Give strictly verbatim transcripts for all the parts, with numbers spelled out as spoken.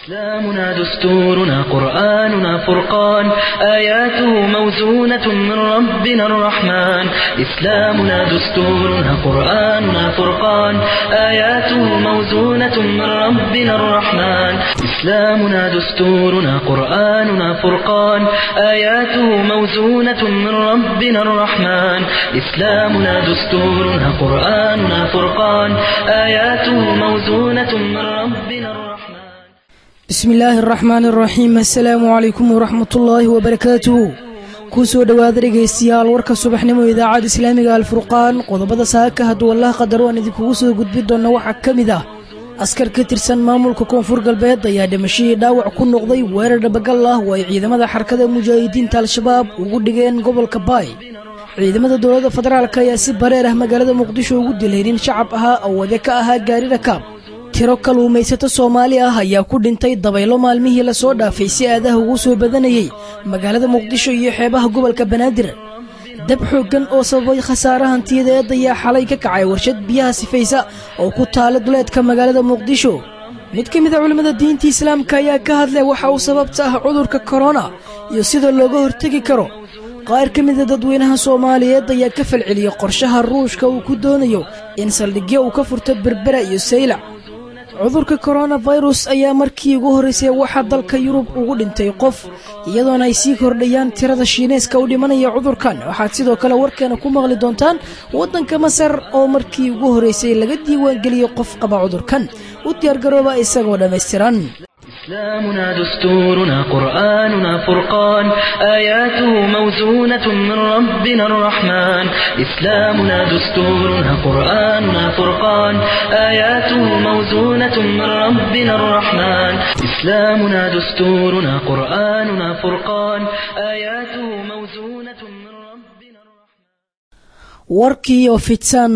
إسلامنا دستورنا قرآننا فرقان آياته موزونة من ربنا الرحمن إسلامنا دستورنا قرآننا فرقان آياته موزونة من ربنا الرحمن إسلامنا دستورنا قرآننا فرقان آياته موزونة من ربنا الرحمن إسلامنا دستورنا قرآننا فرقان آياته موزونة من ربنا الرحمن بسم الله الرحمن الرحيم السلام عليكم ورحمة الله وبركاته كوسو دواad dhegeystayaal warka subaxnimo idaacada islaamiga alfurqaan qodobada saaka haduu Allah qadaro aan idinku soo gudbin doono waxa kamid ah askar ka tirsan maamulka koonfur galbeed ayaa dhimashadii dhaawac ku noqday weerar dhabagal ah oo ay ciidamada xarakada mujaahidiinta al-shabaab ugu dhigeen gobolka Baay ciidamada dowladda federaalka ayaa si bareer ah magaalada Muqdisho ugu dileen shacab ah oo wada ka ah gaari rakaab tiro kaluumaysato Soomaali ah ayaa ku dhintay dabaylo maalmihii la soo dhaafay si aadaha ugu soo badanayay magaalada Muqdisho iyo xeebaha gobolka Banaadir dab xooggan oo sababay khasaare hantiyadeed ayaa xalay ka kacay warshad biyaha sifaysa oo ku taala duleedka magaalada Muqdisho mid ka mid ah culimada diinta islaamka ayaa ka hadlay waxa uu sababta ah cudurka corona iyo sida looga hortagi karo qaar ka mid ah dadweynaha Soomaaliyeed ayaa ka falceliyay qorshaha Ruushka uu ku doonayo in saldhigyo uu ka furto Berbera iyo Saylac cudurka coronavirus ayaa markii ugu horeysay waxa dalka Yurub ugu dhintay qof iyadoo ay sii kordhayaan tirada Shiineeska u dhimanaya cudurkan waxa sidoo kale warkeena ku maqli doontaan wadanka Masar oo markii ugu horeysay laga diiwaan geliyay qof qaba cudurkan u diyaar garooba isagoo dhameystiran إسلامنا دستورنا قرآننا فرقان آياته موزونة من ربنا الرحمن إسلامنا دستورنا قرآننا فرقان آياته موزونة من ربنا الرحمن إسلامنا دستورنا قرآننا فرقان آياته موزونة من ربنا الرحمن وركي وفتسان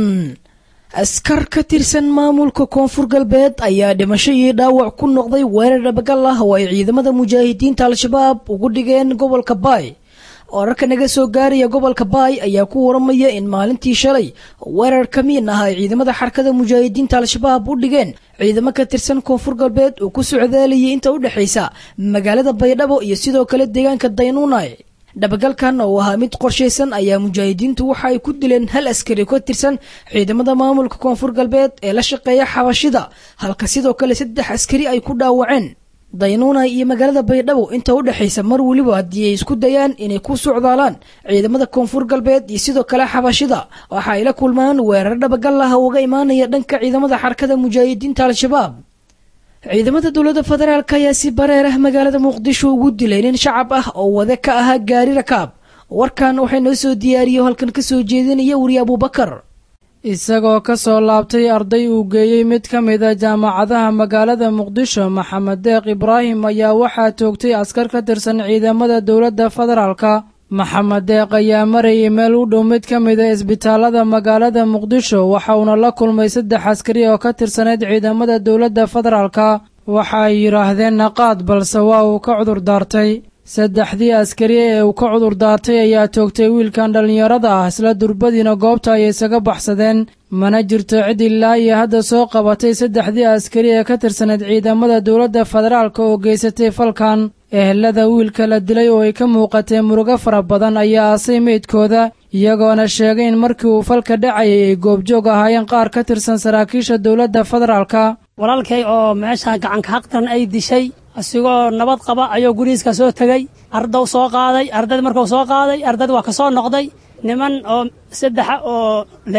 askar ka tirsan maamulka koonfur galbeed ayaa dhimashadii dhaawac ku noqday weerar dhabagal ah oo ay ciidamada mujaahidiinta al-shabaab ugu dhigeen gobolka Baay wararka naga soo gaaraya gobolka Baay ayaa ku waramaya in maalintii shalay weerar kamiin ah ay ciidamada xarakada mujaahidiinta al-shabaab u dhigeen ciidamo ka tirsan koonfur galbeed oo ku socdaaliyay inta u dhaxaysa magaalada Baydhabo iyo sidoo kale deegaanka Daynuunay dhabagalkan oo ahaa mid qorsheysan ayaa mujaahidiintu waxa ay ku dileen hal askari ka tirsan ciidamada maamulka koonfur galbeed ee la shaqeeya xabashida halka sidoo kale saddex askari ay ku dhaawaceen Daynuunay iyo magaalada Baydhabo inta u dhaxaysa mar waliba hadii ay isku dayaan inay ku socdaalaan ciidamada koonfur galbeed iyo sidoo kale xabashida waxa ay la kulmaan weerar dhabagal ah oo uga imaanaya dhanka ciidamada xarakada mujaahidiinta al-shabaab ciidamada dowladda federaalka ayaa si bareer ah magaalada Muqdisho ugu dileen shacab ah oo wada ka ah gaari rakaab warkan waxay noo soo diyaariyay halkan ka soo jeedinaya wariye Abubakar isagoo ka soo laabtay arday uu geeyay mid ka mid ah jaamacadaha magaalada Muqdisho Maxamed Deeq Ibraahim ayaa waxaa toogtay askar ka tirsan ciidamada dowladda federaalka Maxamed Deeq ayaa marayay meel u dhow mid ka mid ah isbitaalada magaalada Muqdisho waxa uu la kulmay saddex askari oo ka tirsaneed ciidamada dowladda federaalka waxa ay yiraahdeen naqaad balse waa uu ka cudur daartay saddexdii askari ee uu ka cudur daartay ayaa toogtay wiilkan dhalinyarada ah isla durbadiina goobta ay isaga baxsadeen mana jirto cid ilaa iyo hadda soo qabatay saddexdii askari ee ka tirsaneed ciidamada dowladda federaalka oo geysatay falkan ehelada wiilka la dilay oo ay ka muuqatay murugo fara badan ayaa aasay meydkooda iyagoona sheegay in markii uu falka dhacayay ay goobjoog ahaayeen qaar ka tirsan saraakiisha dowladda federaalka walaalkay oo meesha gacanka xaqtan ay dishay asigoo nabad qaba ayuu guriiska soo tagay ardaw soo qaaday ardad markuu soo qaaday ardad waa ka soo noqday niman oo saddex oo le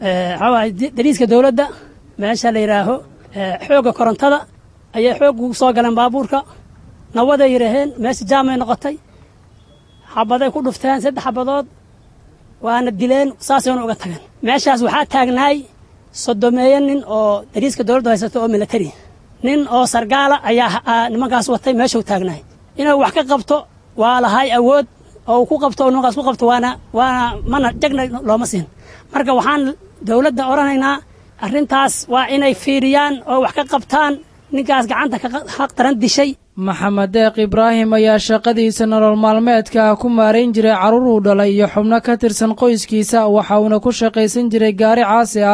ee dariiska dowladda meesha la yiraaho xooga korontada ayay xoog ugu soo galeen baabuurka nawada yiraheen meesha jaamay noqotay xabaday ku dhufteen saddex xabadood waana dileen saasayna uga tageen meeshaas waxaa taagnaay sodomeeyan nin oo dariiska dowladda haysato oo military nin oo sargaala ayaa nimankaas watay meesha u taagnaay inuu wax ka qabto waa lahay awood oo ku qabto oo nimankaas ku qabto waana waana mana jagna looma siin marka waxaan dowladda oranaynaa arrintaas waa inay fiiriyaan oo wax ka qabtaan ninkaas gacanta ka xaq taran dishay Maxamed Deeq Ibraahim ayaa shaqadiisa nolol maalmeedka ku maareyn jiray carruur uu dhalay iyo xubno ka tirsan qoyskiisa waxa uu ku shaqaysan jiray gaari caasi ah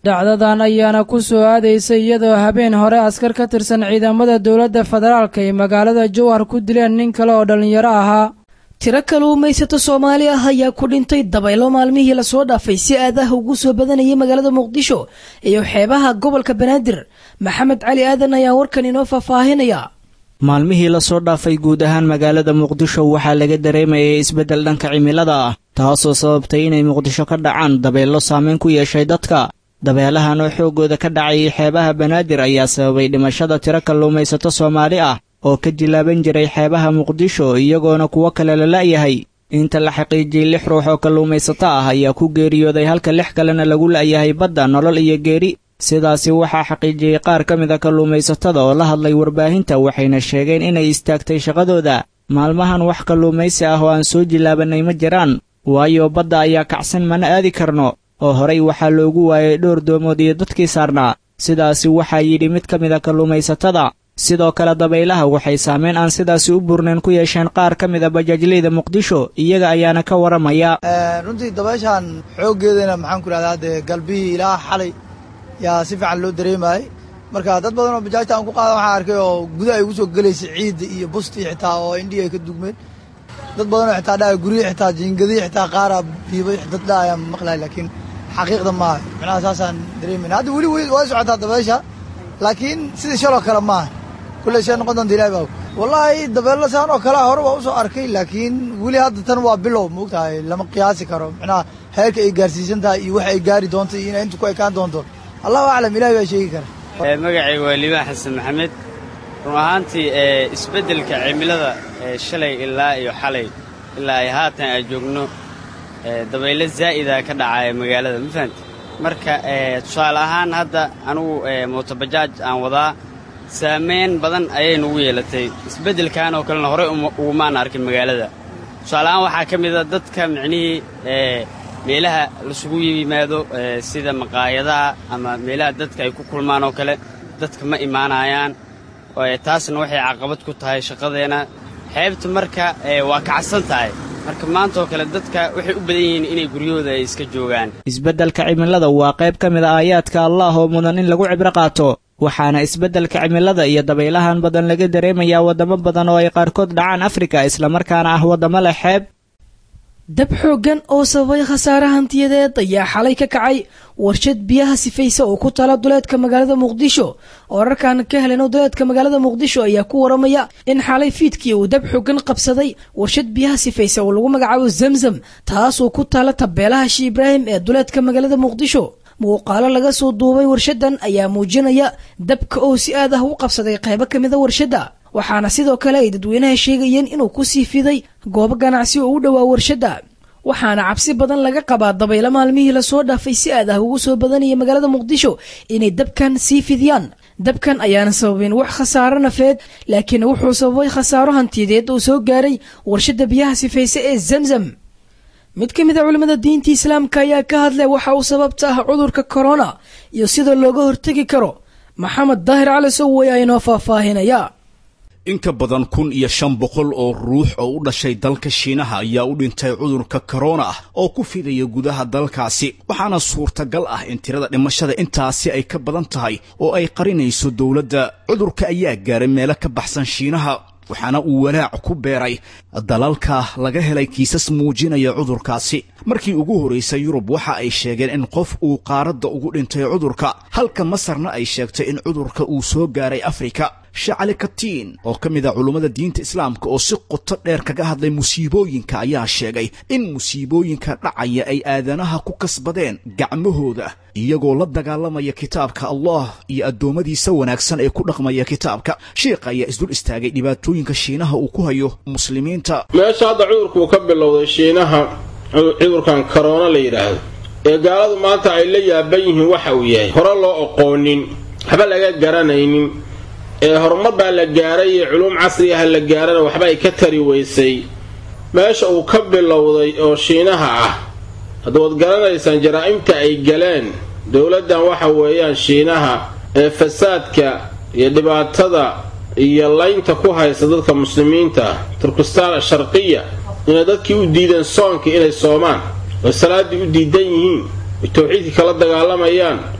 dhacdadan ayaana ku soo aadaysay iyadoo habeen hore askar ka tirsan ciidamada dowladda federaalka ay magaalada jowhar ku dileen nin kale oo dhallinyaro ahaa. tiro kaluumaysato Soomaali ah ayaa ku dhintay dabaylo maalmihii la soo dhaafay si aadaha ugu soo badanayay magaalada Muqdisho iyo xeebaha gobolka Banaadir. Maxamed Cali Aadan ayaa warkan inoo faahfaahinaya. maalmihii la soo dhaafay guud ahaan magaalada Muqdisho waxaa laga dareemayay isbeddel dhanka cimilada ah taasoo sababtay inay Muqdisho ka dhacaan dabaylo saameyn ku yeeshay dadka. dabeelahan oo xoogooda ka dhacay xeebaha Banaadir ayaa sababay dhimashada tiro kaluumaysato Soomaali ah oo ka jilaaban jiray xeebaha Muqdisho iyagoona kuwa kale la laayahay. inta la xaqiijiyay lix ruux oo kaluumaysato ah ayaa ku geeriyooday halka lix kalena lagu laayahay badda nolol iyo geeri. sidaasi waxaa xaqiijiyay qaar ka mid ah kaluumaysatada oo la hadlay warbaahinta waxayna sheegeen inay istaagtay shaqadooda. maalmahan wax kaluumaysi ah oo aan soo jilaabanay ma jiraan waayo badda ayaa kacsan mana aadi karno oo horey waxaa loogu waayay dhowr doomood iyo dadkii saarnaa. sidaasi waxaa yidhi mid ka mid ah kaluumaysatada. sidoo kale dabaylaha waxay saameyn aan sidaasi u burnayn ku yeesheen qaar ka mid ah bajaajleyda Muqdisho iyaga ayaana ka waramaya. runtii dabayshan xooggeedana maxaan ku raahdaa de galbii ilaa xalay yaa si fiican loo dareemay. marka dad badan oo bajaajta aan ku qaado waxaan arkay oo gudaha ay ugu soo galeysay ciid iyo busti xitaa oo indhiga ay ka dugmeen. dad badan oo xitaa dhaa guriga xitaa jiingadi xitaa qaar biibay dad dhaa ayaan maqlay laakiin xaqiiqda ma aha. macnaha saasaan dareemayna hadda weli way socotaa dabaysha laakiin sidii shaloo kale maaha. كل شيء نقدر نديره باو والله دبل سان أو كلا هرب أو سو أركي لكن ولي هذا تنوع بلو موقتها لما قياسي كرو معناه هيك إيجارسيشن ده يوح إيجاري دونت إن أنتوا كوي كان دونتو الله أعلم إلهي بشيء كره. مقعي ولي حسن محمد روحانتي إسبدل كعملة شلي إلا يحلي إلا يهاتن أجوجنو دبل الزائدة كده عاي مقالة مثلت مركا تصالحان هذا أنو متبجاج عن وضع saameyn badan ayay nagu yeelatay isbedelkan oo kale hore ugu maan arkin magaalada. Tusaalahan waxaa ka mid ah dadka micnihii ee meelaha la isugu yimaado sida maqaayadaha ama meelaha dadka ay ku kulmaan oo kale dadka ma imaanayaan oo taasna waxay caqabad ku tahay shaqadeena. xeebta marka waa kacsan tahay marka maanta oo kale dadka waxay u badan yihiin inay guryahooda ay iska joogaan. isbedelka cimilada waa qayb ka mid ah aayaadka Allah oo mudan in lagu cibro qaato. waxaana isbedelka cimilada iyo dabaylahan badan laga dareemayaa wadamo badan oo ay qaarkood dhacaan Afrika isla markaana ah wadamo leh xeeb. dab xoogan oo sababay khasaare hantiyadeed ayaa xalay ka kacay warshad biyaha sifaysa oo ku taala duleedka magaalada Muqdisho. wararkan ka helay duleedka magaalada Muqdisho ayaa ku waramaya in xalay fiidkii uu dab xoogan qabsaday warshad biyaha sifaysa oo lagu magacaabo Zamzam taas oo ku taala tabeelaha Sheikh Ibrahim ee duleedka magaalada Muqdisho. muuqaalo laga soo duubay warshadan ayaa muujinaya dabka oo si aad ah u qabsaday qaybo kamid ah warshada. waxaana sidoo kale ay dadweynaha sheegayeen inuu ku sii fiday goobo ganacsi oo u dhawaa warshada. waxaana cabsi badan laga qabaa dabaylo maalmihii la soo dhaafay si aad ah ugu soo badanaya magaalada Muqdisho inay dabkan sii fidiyaan. dabkan ayaana sababin wax khasaaro nafeed laakiin wuxuu sababay khasaaro hantiyadeed oo soo gaaray warshada biyaha sifaysa ee Zamzam. mid ka mid ah culimada diinta islaamka ayaa ka hadlay waxa uu sababta ah cudurka corona iyo sida looga hortagi karo. maxamed daahir cali soway ayaa inoo faahfaahinaya. in ka badan kun iyo shan boqol oo ruux oo u dhashay dalka Shiinaha ayaa u dhintay cudurka corona ah oo ku fidaya gudaha dalkaasi. waxaana suurtagal ah in tirada dhimashada intaasi ay ka badan tahay oo ay qarinayso dawladda. cudurka ayaa gaaray meelo ka baxsan Shiinaha waxaana uu walaac ku beeray dalalka laga helay kiisas muujinaya cudurkaasi. markii ugu horeysay Yurub waxa ay sheegeen in qof uu qaaradda ugu dhintay cudurka halka Masarna ay sheegtay in cudurka uu soo gaaray Afrika. Shacali Katiin oo ka mid ah culimada diinta islaamka oo si qoto dheer kaga hadlay musiibooyinka ayaa sheegay in musiibooyinka dhacaya ay aadanaha ku kasbadeen gacmahooda iyagoo la dagaalamaya kitaabka Allah iyo adoomadiisa wanaagsan ee ku dhaqmaya kitaabka. sheekh ayaa isdul istaagay dhibaatooyinka Shiinaha uu ku hayo muslimiinta. meesha hadda cudurku ka bilowday Shiinaha cudurkan corona la yiraahdo ee gaaladu maanta ay la yaaban yihiin waxa uu yahay hore loo aqoonin haba laga garanaynin ee horumar baa la gaaray culum casri ah la gaarana waxba ay ka tari weysay. meesha uu ka bilowday oo Shiinaha ah hadda garanaysan jaraa'imta ay galeen dawladdan waxa weeyaan Shiinaha ee fasaadka iyo dhibaatada iyo laynta ku haysta dadka muslimiinta Turkistan sharqiya inay dadkii u diideen soonka inay soomaan oo salaadii u diidan yihiin tawxiidka kala dagaalamayaan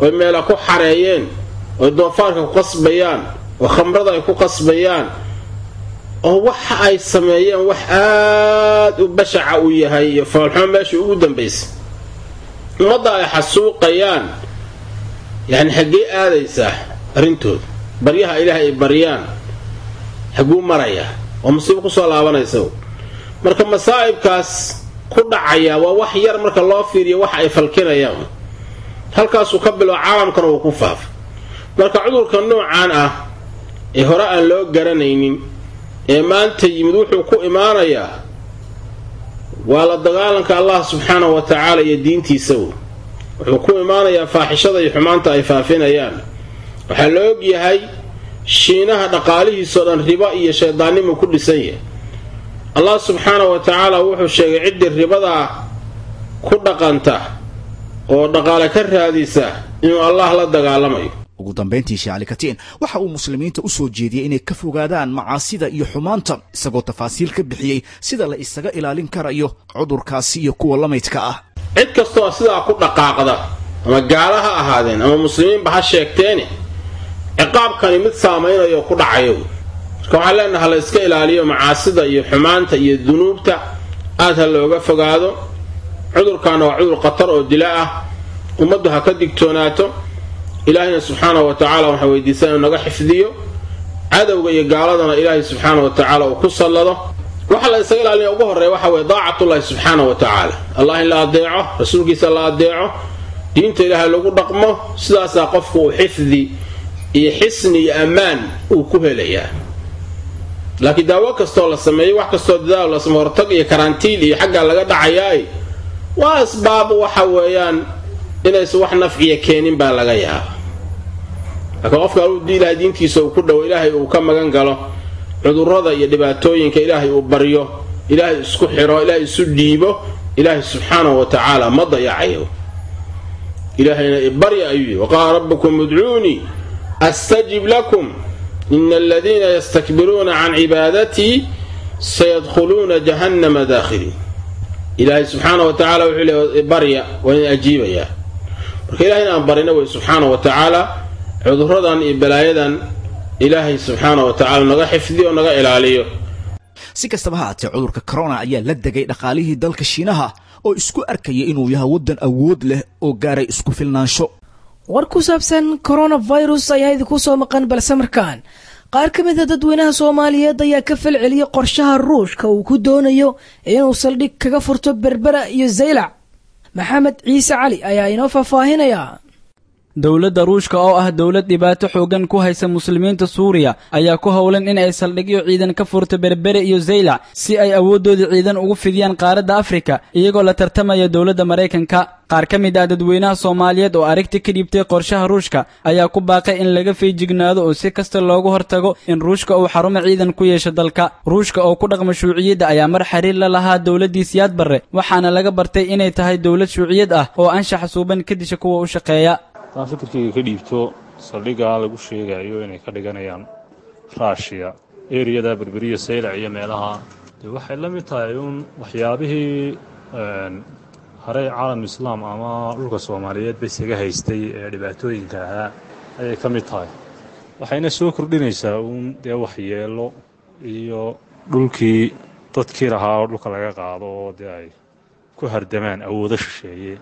oy meela ku xareeyeen oy doofaarka ku qasbayaan oo khamrada ay ku qasbayaan oo waxa ay sameeyeen wax aad u bashaca u yahay iyo foolxumo meesha ugu dambaysay ummadda ay xasuuqayaan yani xaggee aadaysaa arrintooda baryaha ilaahay ay baryaan xaguu maraya oo musiibo ku soo laabanaysa marka masaa'ibkaas ku dhacaya waa wax yar marka loo fiiriyo waxa ay falkinayaan halkaasuu ka bilo caalamkana uu ku faafo marka cudurka noocaan ah ee hore aan loo garanaynin ee maanta yimid wuxuu ku imaanayaa waa la dagaalanka allah subxaanahu wa tacaala iyo diintiisa wuxuu ku imaanayaa faaxishada iyo xumaanta ay faafinayaan waxaa la og yahay shiinaha dhaqaalihiisoo dhan ribo iyo shaydaannimuu ku dhisan yahay allah subxaanahu wa tacaala wuxuu sheegay ciddii ribadaa ku dhaqanta oo dhaqaale ka raadisa inuu allah la dagaalamayo ugu dambayntii sheekh cali katiin waxa uu muslimiinta u soo jeediyey inay ka fogaadaan macaasida iyo xumaanta isagoo tafaasiil ka bixiyey sida la isaga ilaalin karayo cudurkaasi iyo kuwa la maydka ah cid kastoo sidaa ku dhaqaaqda ama gaala ha ahaadeen ama muslimiinba ha sheegteeni ciqaabkani mid saamaynayo ku dhacayo marka waxaan leenaha la iska ilaaliyo macaasida iyo xumaanta iyo dunuubta aad ha looga fogaado cudurkaana waa cudur khatar oo dila ah ummaddu ha ka digtoonaato ilaahayna subxaanahu wa tacaala waxaa weydiisaa inuu naga xifdiyo cadowga iyo gaaladana ilaahay subxaanahu wa tacaala uu ku sallado waxa la isaga ilaalinaya ugu horreeya waxa weye daacatullahi subxaanahu wa tacaala allah in la adeeco rasuulkiisa la adeeco diinta ilaahay lagu dhaqmo sidaasaa qofku uu xifdi iyo xisni iyo ammaan uu ku helayaa laakiin daawo kastoo la sameeyo wax kastoo dadaal la sameeyo hortag iyo karantiil iyo xaggaa laga dhacayaay waa asbaab waxa weeyaan inaysan wax nafciya keenin baa laga yaaba laakiin qofka aluu dii ilahay diintiisa uu ku dhowo ilaahay uu ka magan galo cudurrada iyo dhibaatooyinka ilaahay uu baryo ilaahay isku xiro ilaahay isu dhiibo ilaahay subxaanahu wa tacaala ma dayacayo ilaahayna ibarya ayuu yidhi waqaala rabbukum udcuunii astajib lakum ina aladiina yastakbiruuna can cibaadatii sayadkhuluuna jahannama daakhiliin ilaahay subxaanahu wa tacaala wuxuu leeyahay barya waa in ajiibayaa marka ilahay inaan barina way subxaanahu wa tacaala cudurradan iyo balaayadan ilaahay subxaanahu wa tacaala naga xifdiyo o naga ilaaliyo si kastaba ha haatee cudurka corona ayaa la degay dhaqaalihii dalka shiinaha oo isku arkaya inuu yahay waddan awood leh oo gaaray isku filnaansho war ku saabsan coronavirus ayaa idinku soo maqan balse markaan qaar ka mid a dadweynaha soomaaliyeed ayaa ka falceliyey qorshaha ruushka uu ku doonayo inuu saldhig kaga furto berbera iyo zaylac maxamed ciise cali ayaa inoo faahfaahinayaa dowladda ruushka oo ah dowlad dhibaato xoogan ku haysa muslimiinta suuriya ayaa ku howlan in ay saldhigyo ciidan ka furto berbere iyo zaylac si ay awooddoodii ciidan ugu fidiyaan qaaradda afrika iyagoo la tartamaya dowladda maraykanka qaar ka mid ah dadweynaha soomaaliyeed oo aragti ka dhiibtay qorshaha ruushka ayaa ku baaqay in laga feejignaado oo si kasta loogu hortago in ruushka uu xarumo ciidan ku yeesho dalka ruushka oo ku dhaqma shuuciyadda ayaa mar xiriir la lahaa dowladdii siyaad barre waxaana laga bartay inay tahay dowlad shuuciyad ah oo anshaxa suuban ka disha kuwa u shaqeeya haddaan fikirkayga ka dhiibto saldhiggaa lagu sheegayo inay ka dhiganayaan raashiya eriyada berberiya saylac iyo meelaha dee waxay la mid tahay uun waxyaabihii harey caalam islaam ama dhulka soomaaliyeed ba isaga haystay ee dhibaatooyinka ahaa ayay ka mid tahay waxayna soo kordhinaysaa uun dee waxyeello iyo dhulkii dadkii lahaa oo dhulka laga qaado oo dee ay ku hardamaan awoodo shisheeye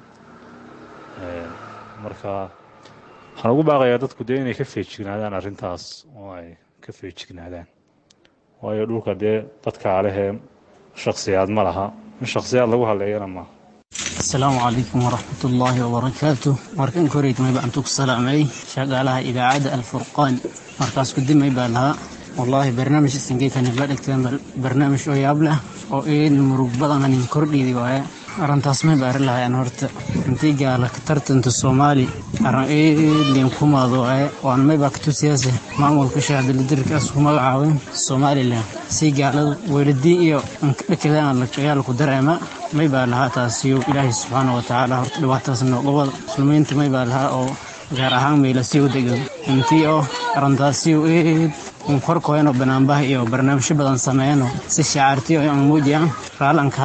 marka waxaan ugu baaqayaa dadku dee inay ka feejignaadaan arrintaas oo ay ka feejignaadaan waayo dhulka dee dadkaa lehee shakhsiyaad ma laha in shakhsiyaad lagu hadleeyana maaha asalaamu calaykum waraxmat ullaahi wabarakaatu markan koreydmay baan ku salaamay shaqaalaha idaacadda alfurqaan markaas kudimay baa lahaa wallaahi barnaamij isingeykani la dhigteen barnaamij oo yaab leh oo eed murug badan anin kordhiidi waaye arrintaas may baarin lahayn horta intii gaala ka tartanta soomaali arrin eedliin ku maadooe waan may baa katusiyaase maamulka shaacdilidirkaas ku magacaabay somalilan si gaaladu weyladiin iyo dhakadaan lagayaal ku dareema may baa lahaa taasiyo ilaahay subxaana wa tacaala horta dhibaataas noogobada muslimiinta may baa lahaa oo gaar ahaan mayla sii u degan intii oo arrintaasiyo eed un korkoyno banaanbaha iyo barnaamijyo badan sameeyno si shacaartiyo aan muujiyaan raalankahayn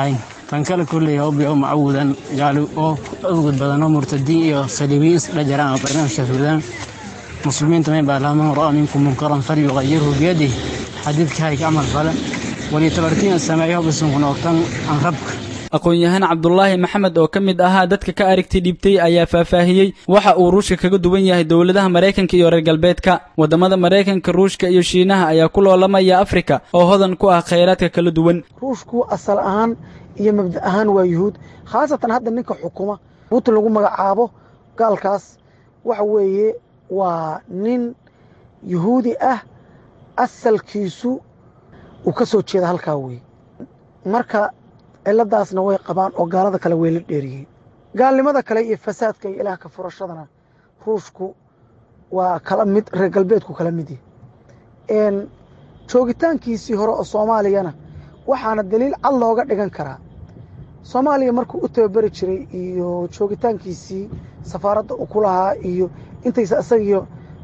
tan kale kulley hobbi oo macawudan gaali oo ugu badan oo murtadiin iyo saliibiyiin isla jiraan oo barnaamijkaas wadaan muslimiinta may baa lahaman ra'a minkum munkaran falyughayyirhu biyadihi xadiidka hay ka camal fale walitabartiin sameeyo bisun noqtan aan rabka aqoon-yahan cabdulaahi maxamed oo ka mid ahaa dadka ka aragti dhibtay ayaa faahfaahiyey waxa uu ruushka kaga duwan yahay dowladaha maraykanka iyo reer galbeedka wadamada maraykanka ruushka iyo shiinaha ayaa ku loolamaya afrika oo hodan ku ah khayraadka kala duwan ruushku asal ahaan iyo mabda ahaan waa yuhuud khaasatan hadda ninka xukuma buutin lagu magacaabo gaalkaas waxa weeye waa nin yuhuudi ah asalkiisu uu ka soo jeeda halkaa weeye marka ciladaasna way qabaan oo gaalada kale way la dheeriyeen gaalnimada kale iyo fasaadka iyo ilaah ka furashadana ruushku waa kala mid reer galbeedku kala mid yahay joogitaankiisii hore oo soomaaliyana waxaana daliil cad looga dhigan karaa soomaaliya markuu u tababari jiray iyo joogitaankiisii safaaradda uu ku lahaa iyo intaysa isagiyo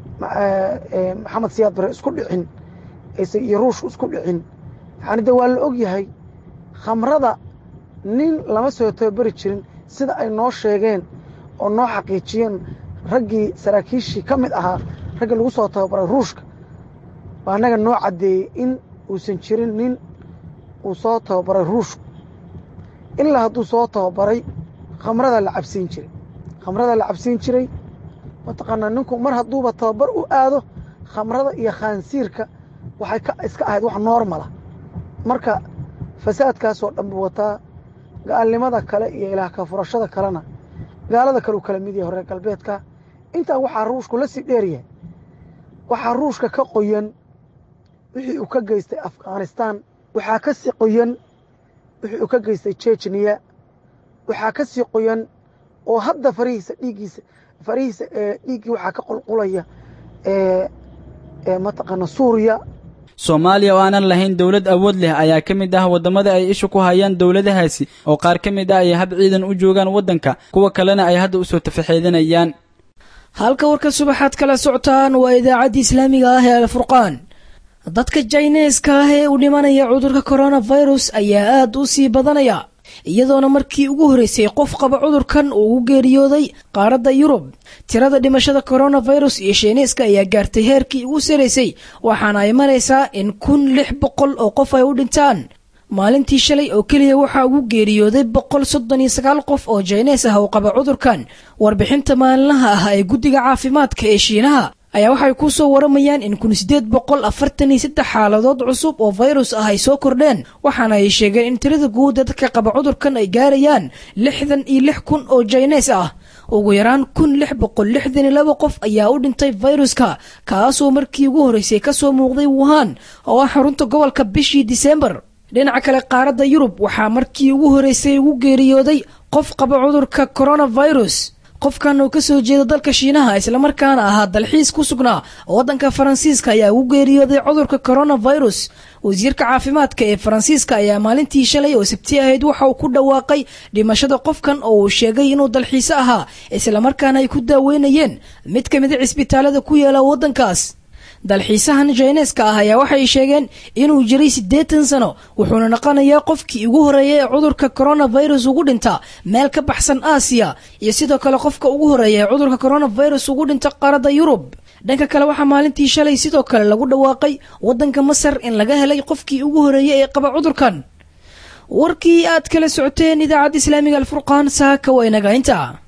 maxamed siyaad bare isku dhicin iyo ruushku isku dhicin yani de waa la og yahay khamrada nin lama soo tababari jirin sida ay noo sheegeen oo noo xaqiijiyeen raggii saraakiishii ka mid ahaa raggii lagu soo tababaray ruushka baa annaga noo caddeeyey in uusan jirin nin uu soo tababaray ruushku ilaa hadduu soo tababaray khamrada la cabsiin jiray khamrada la cabsiin jiray mataqaanaa ninku mar hadduuba tababar u aado khamrada iyo khaansiirka waxay ka iska ahayd wax normala marka fasaadkaasoo dhan buu wataa gaalnimada kale iyo ilaah ka furashada kalena gaalada kale uu kala mid yahay reer galbeedka intaa waxaa ruushku la sii dheeryahay waxaa ruushka ka qoyan wixii uu ka geystay afghanistan waxaa ka sii qoyan wixii uu ka geystay jejniya waxaa ka sii qoyan oo hadda farihiisa dhiiggiisa farihiisa dhiiggii waxaa ka qulqulaya mataqaana suuriya soomaaliya oo aanan lahayn dowlad awood leh ayaa ka mid ah waddamada ay isha ku hayaan dowladahaasi oo qaar ka mid ah ay hab ciidan u joogaan waddanka kuwa kalena ay hadda u soo tafaxeedanayaan halka warka subaxaad kala socotaan waa idaacadda islaamiga ah ee alfurqaan dadka jayneeska ah ee u dhimanaya cudurka coronavirus ayaa aad u sii badanaya iyadoona markii ugu horeysay qof qaba cudurkan uu ugu geeriyooday qaaradda yurub tirada dhimashada coronavirus iyo shiineeska ayaa gaartay heerkii ugu saraysay waxaana ay maraysaa in kun lix boqol oo qof ay u dhintaan maalintii shalay oo keliya waxaa ugu geeriyooday boqol soddon iyo sagaal qof oo jaynees ah oo qaba cudurkan warbixinta maalinlaha ah ee guddiga caafimaadka ee shiinaha ayaa waxay ku soo waramayaan in kun sideed boqol afartan iyo saddex xaaladood cusub oo virus ah ay soo kordheen waxaana ay sheegeen in tirada guud ee dadka qaba cudurkan ay gaarayaan lixdan iyo lix kun oo jaynees ah ugu yaraan kun lix boqol lixdan iyo laba qof ayaa u dhintay viruska kaasoo markii ugu horeysay ka soo muuqday wuhan oo ah xarunta gobolka bishii disembar dhinaca kale qaaradda yurub waxaa markii ugu horeysay ugu geeriyooday qof qaba cudurka coronavirus qofkan oo ka soo jeeda dalka shiinaha islamarkaana ahaa dalxiis ku sugnaa waddanka faransiiska ayaa ugu geeriyooday cudurka coronavirus wasiirka caafimaadka ee faransiiska ayaa maalintii shalay oo sabti ahayd waxa uu ku dhawaaqay dhimashada qofkan oo uu sheegay inuu dalxiiso ahaa islamarkaana ay ku daaweynayeen mid ka mid a cisbitaalada ku yaala waddankaas dalxiisahan jayneeska ah ayaa waxay sheegeen inuu jiray siddeetan sano wuxuuna noqonayaa qofkii ugu horeeyay ee cudurka coronavirus ugu dhinta meel ka baxsan aasiya iyo sidoo kale qofka ugu horeeya ee cudurka coronavirus ugu dhinta qaaradda yurub dhanka kale waxaa maalintii shalay sidoo kale lagu dhawaaqay waddanka masar in laga helay qofkii ugu horeeyay ee qaba cudurkan warkii aad kala socoteen idaacadda islaamiga alfurqaan saaka waa inaga intaa